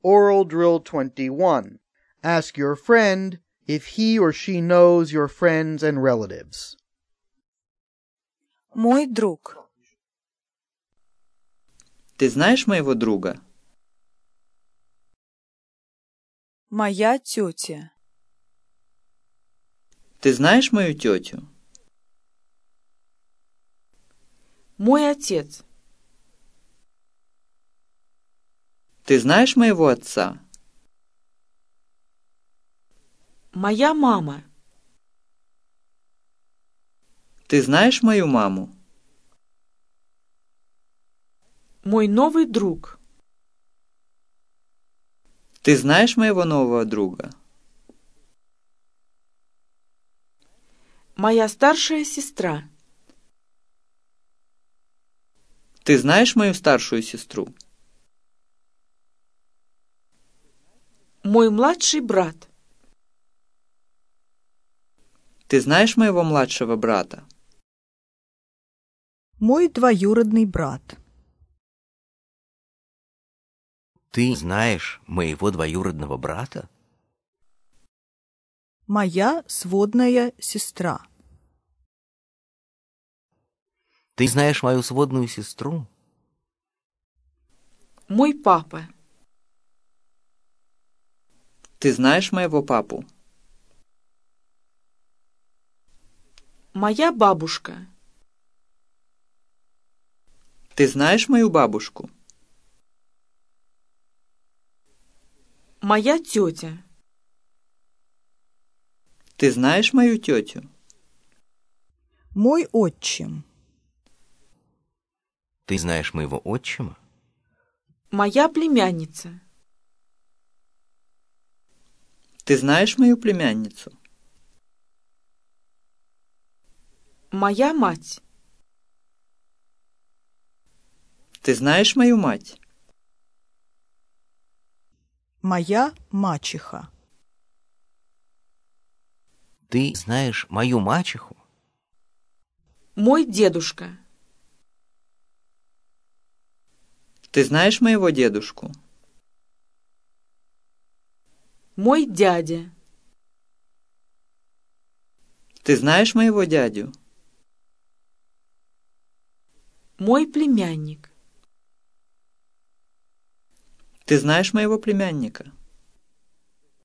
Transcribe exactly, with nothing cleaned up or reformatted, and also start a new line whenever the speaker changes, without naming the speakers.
Oral Drill twenty-one. Ask your friend if he or she knows your friends and relatives.
Мой друг.
Ты знаешь моего друга?
Моя тетя.
Ты знаешь мою тетю?
Мой отец.
Ты знаешь моего отца?
Моя мама.
Ты знаешь мою маму?
Мой новый друг.
Ты знаешь моего нового друга?
Моя старшая сестра.
Ты знаешь мою старшую сестру?
Мой младший брат.
Ты знаешь моего младшего брата?
Мой двоюродный брат.
Ты знаешь моего двоюродного брата?
Моя сводная сестра.
Ты знаешь мою сводную сестру?
Мой папа.
Ты знаешь моего папу?
Моя бабушка.
Ты знаешь мою бабушку?
Моя тетя.
Ты знаешь мою тетю?
Мой отчим.
Ты знаешь моего отчима?
Моя племянница.
Ты знаешь мою племянницу?
Моя мать.
Ты знаешь мою мать?
Моя мачеха.
Ты знаешь мою мачеху?
Мой дедушка.
Ты знаешь моего дедушку?
Мой дядя.
Ты знаешь моего дядю?
Мой племянник.
Ты знаешь моего племянника?